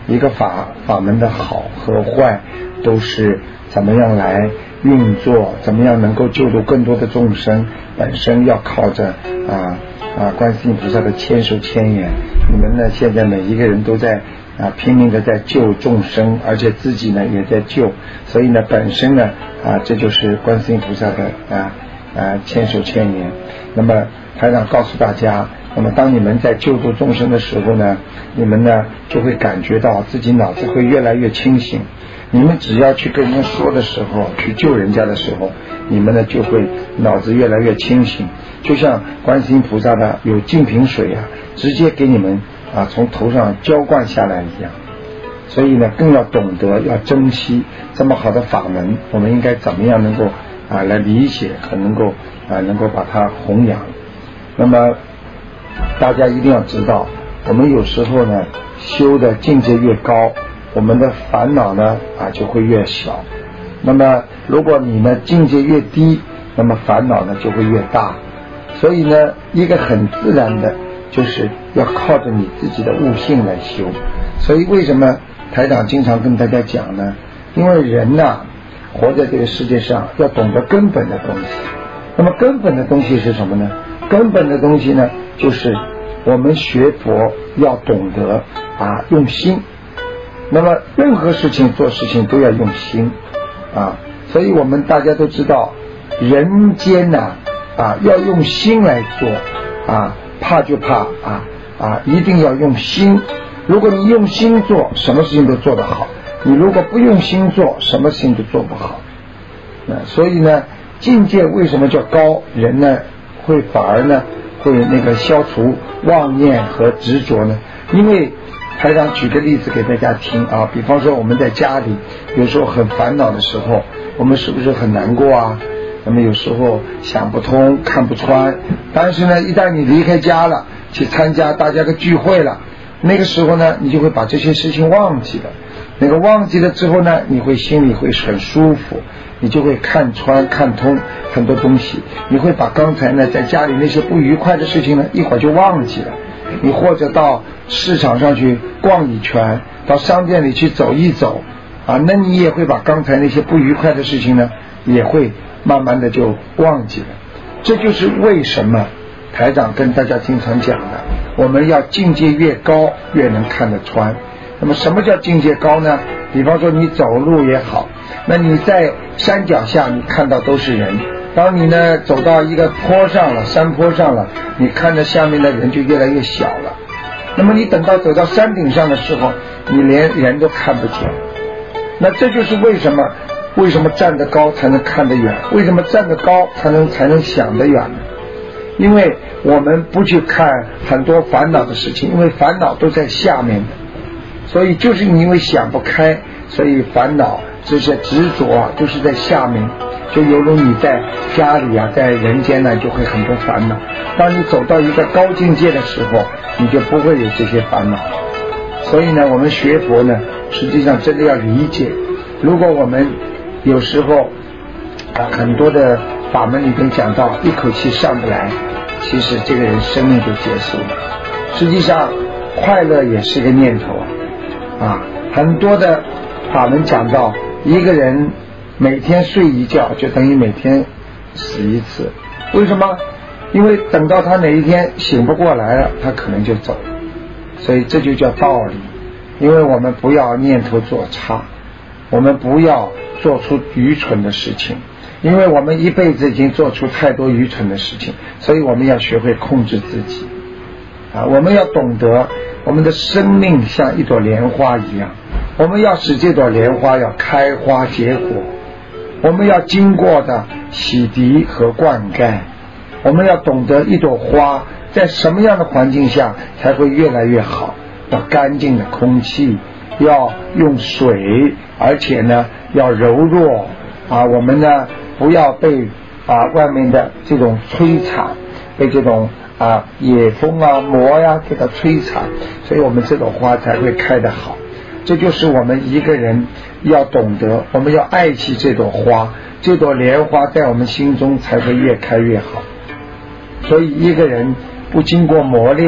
一个法门的好和坏都是怎么样来运作，怎么样能够救度更多的众生，本身要靠着观世音菩萨的千手千眼。你们呢现在每一个人都在拼命的在救众生，而且自己呢也在救，所以呢本身呢这就是观世音菩萨的千手千眼。那么台长告诉大家，那么当你们在救度众生的时候呢，你们呢就会感觉到自己脑子会越来越清醒。你们只要去跟人家说的时候，去救人家的时候，你们呢就会脑子越来越清醒，就像观世音菩萨的有净瓶水直接给你们从头上浇灌下来一样。所以呢更要懂得要珍惜这么好的法门，我们应该怎么样能够来理解和能够把它弘扬。那么大家一定要知道，我们有时候呢修的境界越高，我们的烦恼呢就会越小。那么如果你呢境界越低，那么烦恼呢就会越大。所以呢一个很自然的就是要靠着你自己的悟性来修。所以为什么台长经常跟大家讲呢？因为人活在这个世界上要懂得根本的东西。那么根本的东西是什么呢？根本的东西呢就是我们学佛要懂得用心。那么任何事情做事情都要用心所以我们大家都知道，人间要用心来做怕就怕一定要用心。如果你用心做，什么事情都做得好；你如果不用心做，什么事情都做不好。所以呢境界为什么叫高？人呢会反而呢会消除妄念和执着呢？因为台长举个例子给大家听比方说我们在家里有时候很烦恼的时候，我们是不是很难过那么有时候想不通看不穿，但是呢一旦你离开家了，去参加大家的聚会了，那个时候呢你就会把这些事情忘记了。忘记了之后呢，你会心里会很舒服，你就会看穿看通很多东西。你会把刚才呢在家里那些不愉快的事情呢一会儿就忘记了。你或者到市场上去逛一圈，到商店里去走一走那你也会把刚才那些不愉快的事情呢也会慢慢的就忘记了。这就是为什么台长跟大家经常讲的，我们要境界越高越能看得穿。那么什么叫境界高呢？比方说你走路也好，那你在山脚下你看到都是人，当你呢走到一个坡上了，山坡上了，你看着下面的人就越来越小了。那么你等到走到山顶上的时候，你连人都看不见。那这就是为什么站得高才能看得远，为什么站得高才能想得远呢？因为我们不去看很多烦恼的事情，因为烦恼都在下面的，所以就是因为想不开，所以烦恼这些执着就是在下面。就犹如你在家里在人间呢就会很多烦恼，当你走到一个高境界的时候，你就不会有这些烦恼。所以呢我们学佛呢实际上真的要理解，如果我们有时候很多的法门里面讲到一口气上不来，其实这个人生命就结束了。实际上快乐也是个念头很多的法门讲到一个人每天睡一觉就等于每天死一次。为什么？因为等到他哪一天醒不过来了，他可能就走了。所以这就叫道理。因为我们不要念头做差，我们不要做出愚蠢的事情，因为我们一辈子已经做出太多愚蠢的事情，所以我们要学会控制自己我们要懂得我们的生命像一朵莲花一样，我们要使这朵莲花要开花结果，我们要经过的洗涤和灌溉，我们要懂得一朵花在什么样的环境下才会越来越好，要干净的空气，要用水，而且呢要柔弱我们呢不要被外面的这种摧残，被这种野蜂魔给它摧残，所以我们这朵花才会开得好。这就是我们一个人要懂得，我们要爱惜这朵花，这朵莲花在我们心中才会越开越好。所以一个人不经过磨练，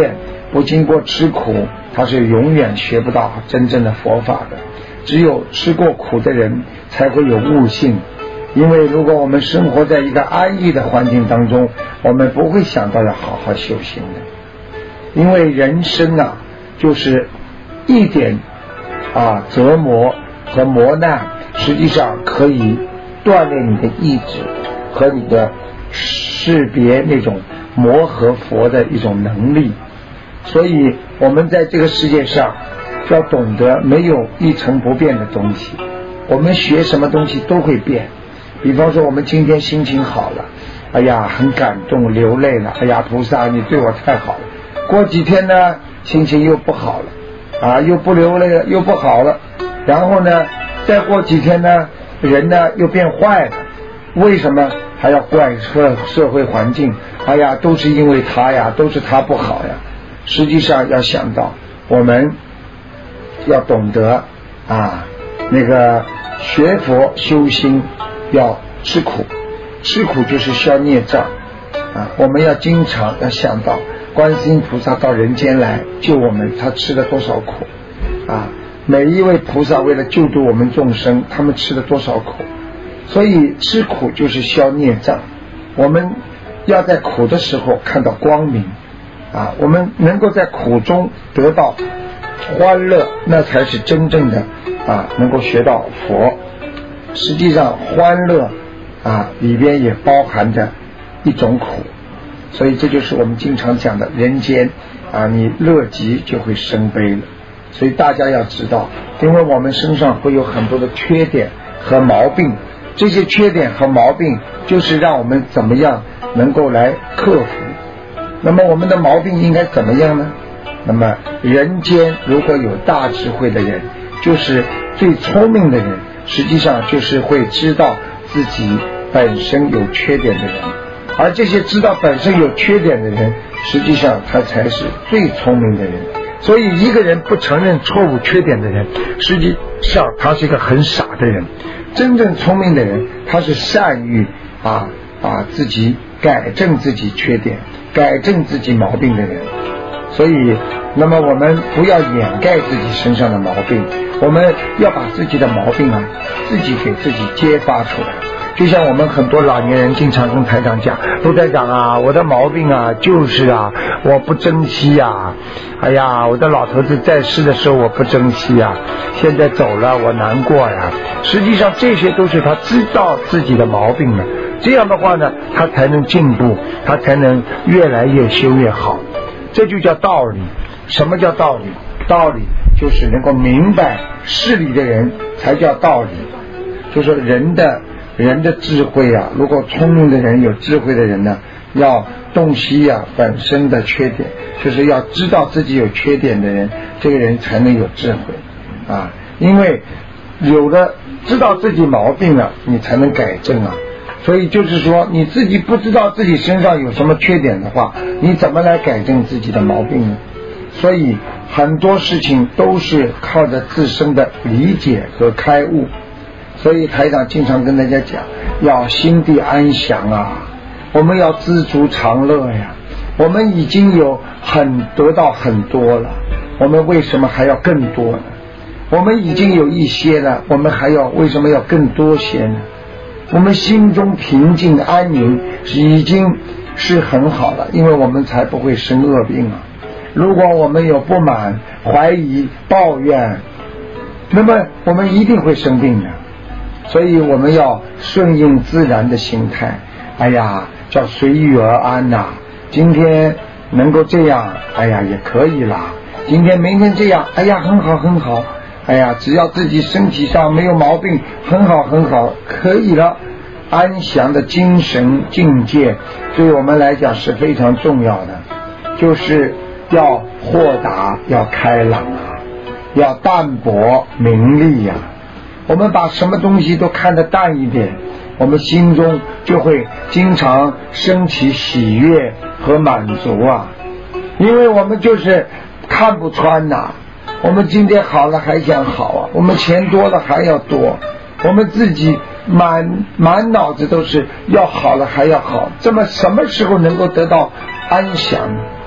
不经过吃苦，他是永远学不到真正的佛法的。只有吃过苦的人才会有悟性，因为如果我们生活在一个安逸的环境当中，我们不会想到要好好修行的。因为人生啊，就是一点折磨和磨难，实际上可以锻炼你的意志和你的识别那种摩诃佛的一种能力。所以我们在这个世界上要懂得没有一成不变的东西，我们学什么东西都会变。比方说我们今天心情好了，哎呀很感动流泪了，哎呀菩萨你对我太好了，过几天呢心情又不好了又不流泪了，又不好了，然后呢再过几天呢人呢又变坏了。为什么还要怪社会环境？哎呀都是因为他呀，都是他不好呀。实际上要想到我们要懂得那个学佛修心要吃苦，吃苦就是消孽障我们要经常要想到观世音菩萨到人间来救我们，他吃了多少苦每一位菩萨为了救度我们众生，他们吃了多少苦。所以吃苦就是消孽障，我们要在苦的时候看到光明我们能够在苦中得到欢乐，那才是真正的能够学到佛。实际上欢乐里边也包含着一种苦，所以这就是我们经常讲的人间你乐极就会生悲了。所以大家要知道，因为我们身上会有很多的缺点和毛病，这些缺点和毛病就是让我们怎么样能够来克服。那么我们的毛病应该怎么样呢？那么人间如果有大智慧的人，就是最聪明的人，实际上就是会知道自己本身有缺点的人，而这些知道本身有缺点的人，实际上他才是最聪明的人。所以一个人不承认错误缺点的人，实际上他是一个很傻的人。真正聪明的人，他是善于自己改正自己缺点，改正自己毛病的人。所以那么我们不要掩盖自己身上的毛病，我们要把自己的毛病自己给自己揭发出来。就像我们很多老年人经常跟台长讲，卢台长我的毛病就是我不珍惜哎呀我的老头子在世的时候我不珍惜现在走了我难过实际上这些都是他知道自己的毛病了，这样的话呢他才能进步，他才能越来越修越好。这就叫道理。什么叫道理？道理就是能够明白事理的人才叫道理。就是人的智慧如果聪明的人有智慧的人呢，要洞悉本身的缺点，就是要知道自己有缺点的人，这个人才能有智慧因为有了知道自己毛病了，你才能改正所以就是说你自己不知道自己身上有什么缺点的话，你怎么来改正自己的毛病呢？所以很多事情都是靠着自身的理解和开悟。所以台长经常跟大家讲，要心地安详我们要知足常乐我们已经得到很多了，我们为什么还要更多呢？我们已经有一些了，我们为什么要更多些呢？我们心中平静安宁已经是很好了，因为我们才不会生恶病如果我们有不满、怀疑、抱怨，那么我们一定会生病的。所以我们要顺应自然的心态，叫随遇而安今天能够这样，也可以啦。今天明天这样，很好很好，只要自己身体上没有毛病，很好很好，可以了。安详的精神境界对我们来讲是非常重要的，就是要豁达，要开朗要淡泊名利我们把什么东西都看得淡一点，我们心中就会经常升起喜悦和满足因为我们就是看不穿我们今天好了还想好我们钱多了还要多，我们自己满脑子都是要好了还要好，这么什么时候能够得到安详？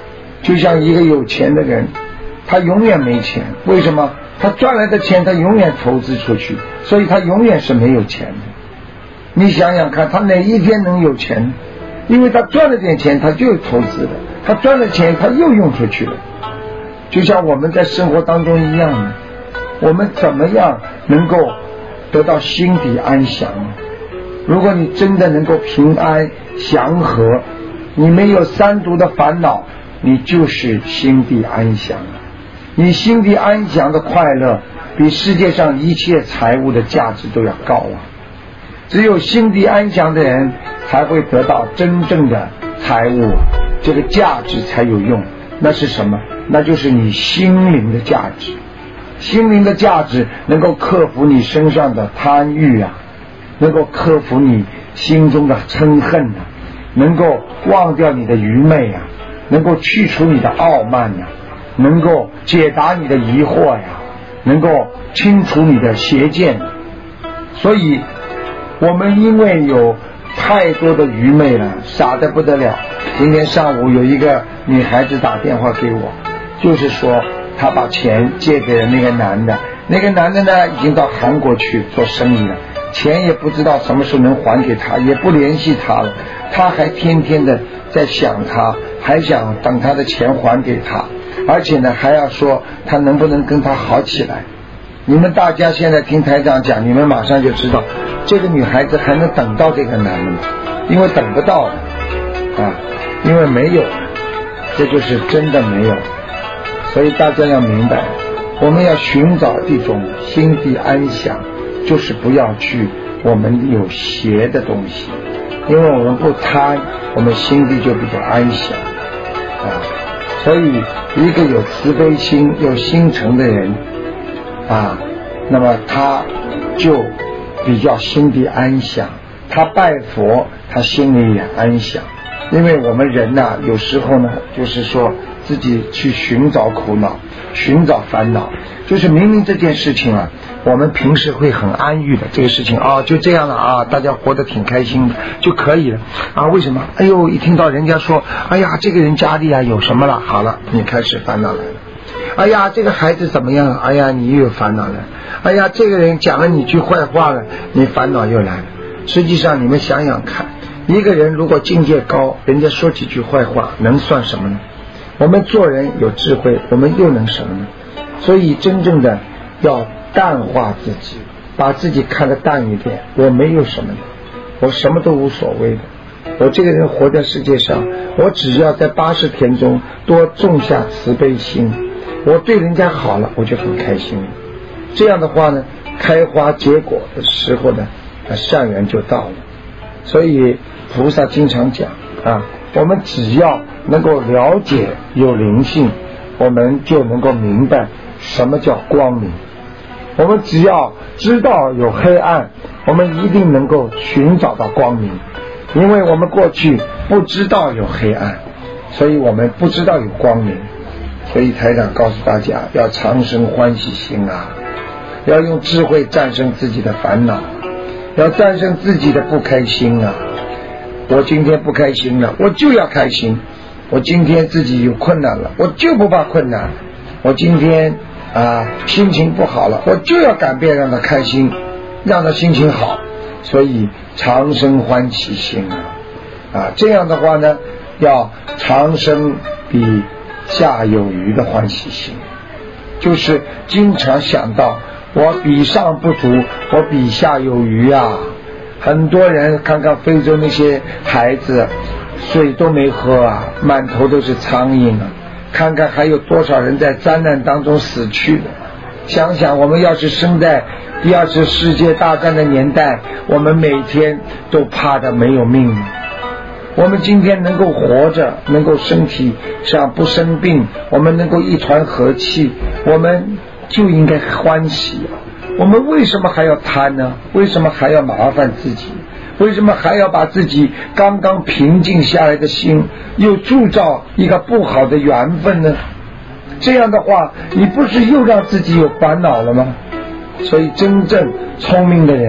就像一个有钱的人，他永远没钱，为什么？他赚来的钱他永远投资出去，所以他永远是没有钱的。你想想看，他哪一天能有钱？因为他赚了点钱他就投资了，他赚了钱他又用出去了。就像我们在生活当中一样的，我们怎么样能够得到心底安详？如果你真的能够平安祥和，你没有三毒的烦恼，你就是心地安详。你心地安详的快乐比世界上一切财物的价值都要高啊！只有心地安详的人才会得到真正的财物，这个价值才有用。那是什么？那就是你心灵的价值。心灵的价值能够克服你身上的贪欲啊，能够克服你心中的嗔恨啊，能够忘掉你的愚昧啊，能够去除你的傲慢啊，能够解答你的疑惑呀，能够清除你的邪见。所以我们因为有太多的愚昧了，傻得不得了。今天上午有一个女孩子打电话给我，就是说她把钱借给了那个男的，那个男的呢已经到韩国去做生意了，钱也不知道什么时候能还给他，也不联系他了，他还天天的在想他，还想等他的钱还给他，而且呢还要说他能不能跟他好起来。你们大家现在听台长讲，你们马上就知道这个女孩子还能等到这个男的吗？因为等不到的啊，因为没有，这就是真的没有。所以大家要明白，我们要寻找一种心地安详，就是不要去我们有邪的东西，因为我们不贪，我们心地就比较安详啊。所以一个有慈悲心有心诚的人啊，那么他就比较心地安详，他拜佛他心里也安详。因为我们人呐，有时候呢就是说自己去寻找苦恼寻找烦恼，就是明明这件事情啊我们平时会很安逸的，这个事情啊就这样了啊，大家活得挺开心的就可以了啊。为什么？哎呦，一听到人家说哎呀这个人家里啊有什么了，好了，你开始烦恼来了。哎呀这个孩子怎么样了，哎呀你又有烦恼了。哎呀这个人讲了你句坏话了，你烦恼又来了。实际上你们想想看，一个人如果境界高，人家说几句坏话能算什么呢？我们做人有智慧，我们又能什么呢？所以真正的要淡化自己，把自己看得淡一点。我没有什么的，我什么都无所谓的。我这个人活在世界上，我只要在80天中多种下慈悲心，我对人家好了，我就很开心了。这样的话呢，开花结果的时候呢，善缘就到了。所以菩萨经常讲啊，我们只要能够了解有灵性，我们就能够明白什么叫光明。我们只要知道有黑暗，我们一定能够寻找到光明。因为我们过去不知道有黑暗，所以我们不知道有光明。所以台长告诉大家，要常生欢喜心啊，要用智慧战胜自己的烦恼，要战胜自己的不开心啊。我今天不开心了，我就要开心。我今天自己有困难了，我就不怕困难。我今天心情不好了，我就要改变，让他开心，让他心情好。所以常生欢喜心啊，这样的话呢，要常生比下有余的欢喜心，就是经常想到我比上不足，我比下有余啊。很多人看看非洲那些孩子，水都没喝啊，满头都是苍蝇啊，看看还有多少人在灾难当中死去的。想想我们要是生在第2次世界大战的年代，我们每天都怕得没有命。我们今天能够活着，能够身体上不生病，我们能够一团和气，我们就应该欢喜。我们为什么还要贪呢？为什么还要麻烦自己？为什么还要把自己刚刚平静下来的心又铸造一个不好的缘分呢？这样的话，你不是又让自己有烦恼了吗？所以真正聪明的人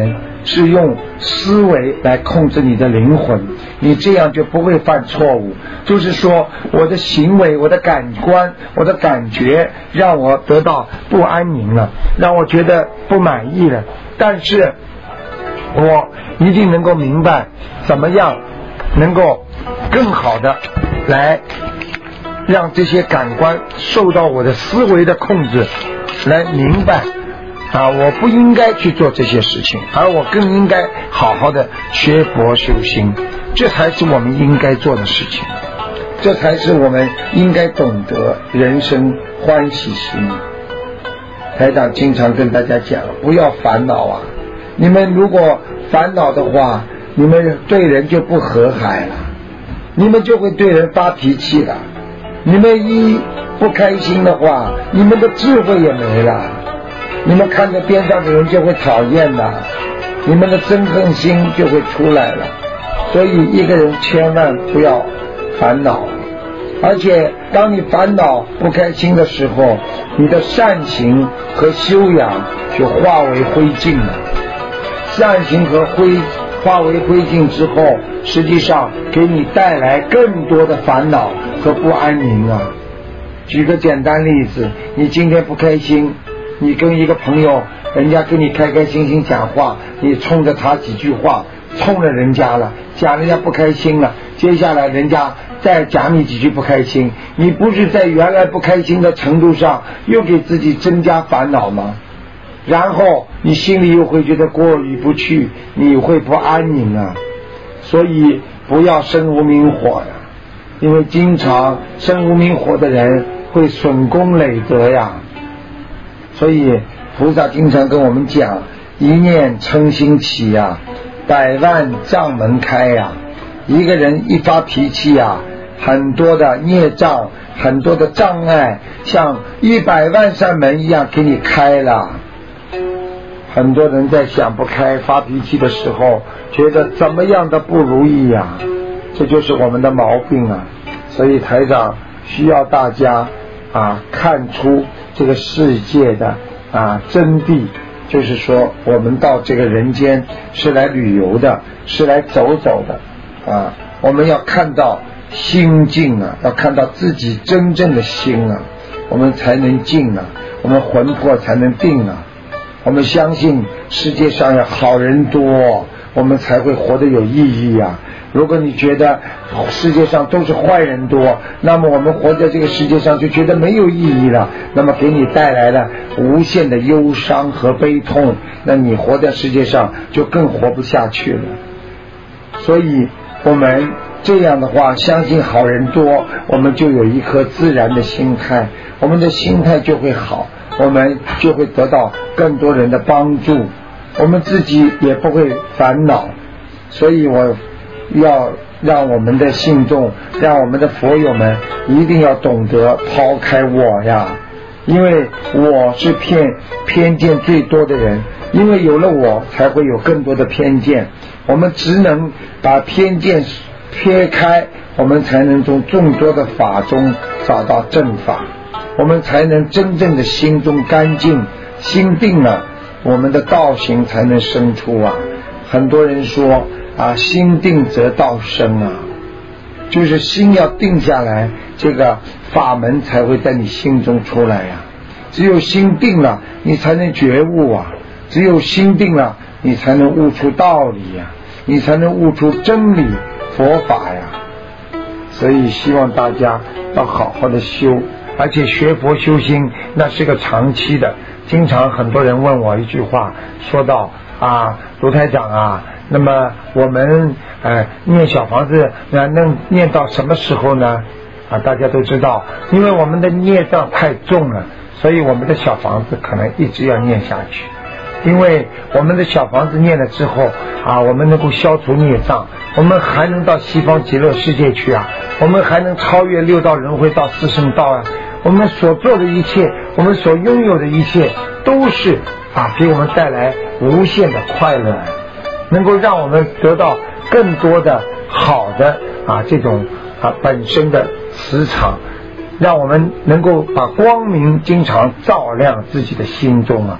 是用思维来控制你的灵魂，你这样就不会犯错误。就是说我的行为，我的感官，我的感觉让我得到不安宁了，让我觉得不满意了，但是我一定能够明白怎么样能够更好的来让这些感官受到我的思维的控制，来明白我不应该去做这些事情，而我更应该好好的学佛修心，这才是我们应该做的事情，这才是我们应该懂得人生欢喜心。台长经常跟大家讲，不要烦恼啊，你们如果烦恼的话，你们对人就不和蔼了，你们就会对人发脾气了，你们一不开心的话，你们的智慧也没了，你们看着边上的人就会讨厌的，你们的憎恨心就会出来了。所以一个人千万不要烦恼，而且当你烦恼不开心的时候，你的善行和修养就化为灰烬了。善行和化为灰烬之后，实际上给你带来更多的烦恼和不安宁啊。举个简单例子，你今天不开心，你跟一个朋友，人家跟你开开心心讲话，你冲着他几句话，冲了人家了，讲人家不开心了，接下来人家再讲你几句不开心，你不是在原来不开心的程度上又给自己增加烦恼吗？然后你心里又会觉得过意不去，你会不安宁啊。所以不要生无明火呀，因为经常生无明火的人会损功累德呀。所以菩萨经常跟我们讲，一念嗔心起呀，百万障门开呀。一个人一发脾气呀，很多的孽障，很多的障碍，像100万扇门一样给你开了。很多人在想不开发脾气的时候，觉得怎么样的不如意呀，这就是我们的毛病啊。所以台长需要大家看出这个世界的真谛，就是说我们到这个人间是来旅游的，是来走走的我们要看到心境要看到自己真正的心我们才能静我们魂魄才能定我们相信世界上有好人多，我们才会活得有意义如果你觉得世界上都是坏人多，那么我们活在这个世界上就觉得没有意义了，那么给你带来了无限的忧伤和悲痛，那你活在世界上就更活不下去了。所以我们这样的话，相信好人多，我们就有一颗自然的心态，我们的心态就会好，我们就会得到更多人的帮助，我们自己也不会烦恼。所以我要让我们的信众，让我们的佛友们一定要懂得抛开我呀，因为我是偏见最多的人，因为有了我才会有更多的偏见，我们只能把偏见撇开，我们才能从众多的法中找到正法，我们才能真正的心中干净，心定了，我们的道行才能生出很多人说心定则道生就是心要定下来，这个法门才会在你心中出来只有心定了，你才能觉悟只有心定了，你才能悟出道理你才能悟出真理佛法所以希望大家要好好的修，而且学佛修心那是个长期的。经常很多人问我一句话，说到卢台长那么我们念小房子能念到什么时候呢？大家都知道，因为我们的孽障太重了，所以我们的小房子可能一直要念下去。因为我们的小房子念了之后我们能够消除孽障，我们还能到西方极乐世界去我们还能超越六道轮回到四圣道我们所做的一切，我们所拥有的一切都是给我们带来无限的快乐，能够让我们得到更多的好的这种本身的磁场，让我们能够把光明经常照亮自己的心中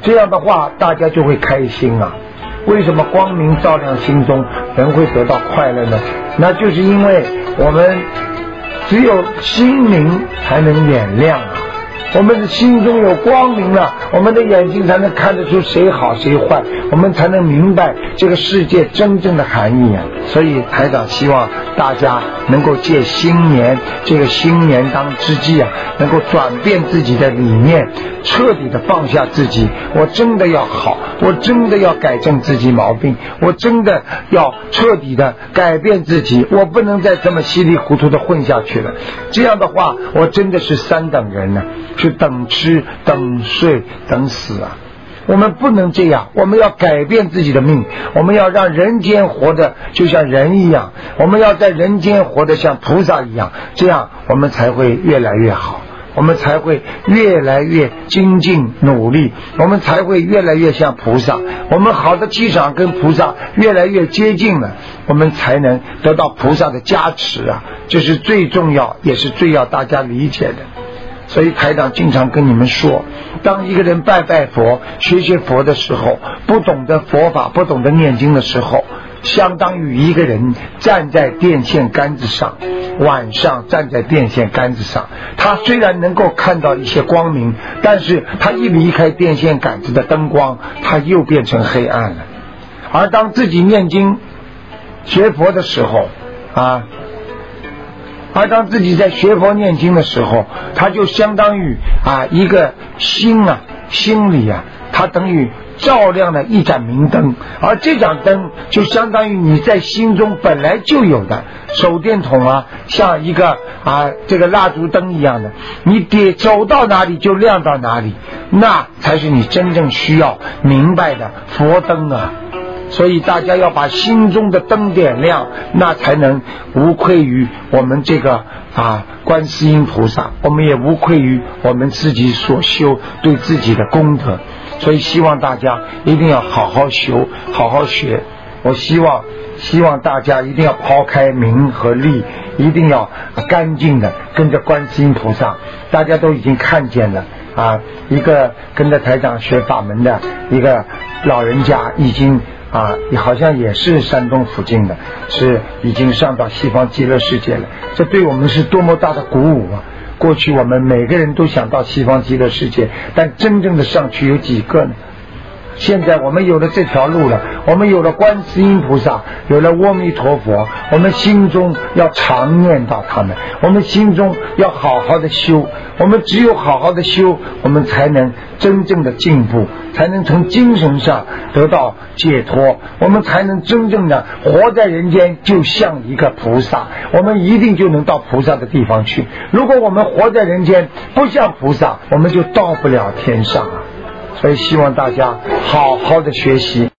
这样的话大家就会开心啊。为什么光明照亮心中，人会得到快乐呢？那就是因为我们只有心明才能眼亮啊。我们的心中有光明了，我们的眼睛才能看得出谁好谁坏，我们才能明白这个世界真正的含义啊。所以台长希望大家能够借新年这个新年当之际啊，能够转变自己的理念，彻底的放下自己。我真的要好，我真的要改正自己毛病，我真的要彻底的改变自己，我不能再这么稀里糊涂的混下去了。这样的话我真的是三等人呢，是等吃等睡等死啊。我们不能这样，我们要改变自己的命，我们要让人间活得就像人一样，我们要在人间活得像菩萨一样，这样我们才会越来越好，我们才会越来越精进努力，我们才会越来越像菩萨，我们好的气场跟菩萨越来越接近了，我们才能得到菩萨的加持啊，这是最重要也是最要大家理解的。所以台长经常跟你们说，当一个人拜拜佛学佛的时候，不懂得佛法不懂得念经的时候，相当于一个人站在电线杆子上，晚上站在电线杆子上，他虽然能够看到一些光明，但是他一离开电线杆子的灯光，他又变成黑暗了。而当自己念经学佛的时候而当自己在学佛念经的时候，他就相当于一个心里他等于照亮了一盏明灯，而这盏灯就相当于你在心中本来就有的手电筒像一个这个蜡烛灯一样的，你走到哪里就亮到哪里，那才是你真正需要明白的佛灯啊。所以大家要把心中的灯点亮，那才能无愧于我们这个观世音菩萨，我们也无愧于我们自己所修对自己的功德。所以希望大家一定要好好修好好学，我希望大家一定要抛开名和利，一定要干净的跟着观世音菩萨。大家都已经看见了一个跟着台长学法门的一个老人家，已经好像也是山东附近的，是已经上到西方极乐世界了。这对我们是多么大的鼓舞啊！过去我们每个人都想到西方极乐世界，但真正的上去有几个呢？现在我们有了这条路了，我们有了观世音菩萨，有了阿弥陀佛，我们心中要常念到他们，我们心中要好好的修，我们只有好好的修，我们才能真正的进步，才能从精神上得到解脱，我们才能真正的活在人间就像一个菩萨，我们一定就能到菩萨的地方去。如果我们活在人间不像菩萨，我们就到不了天上所以希望大家好好的学习。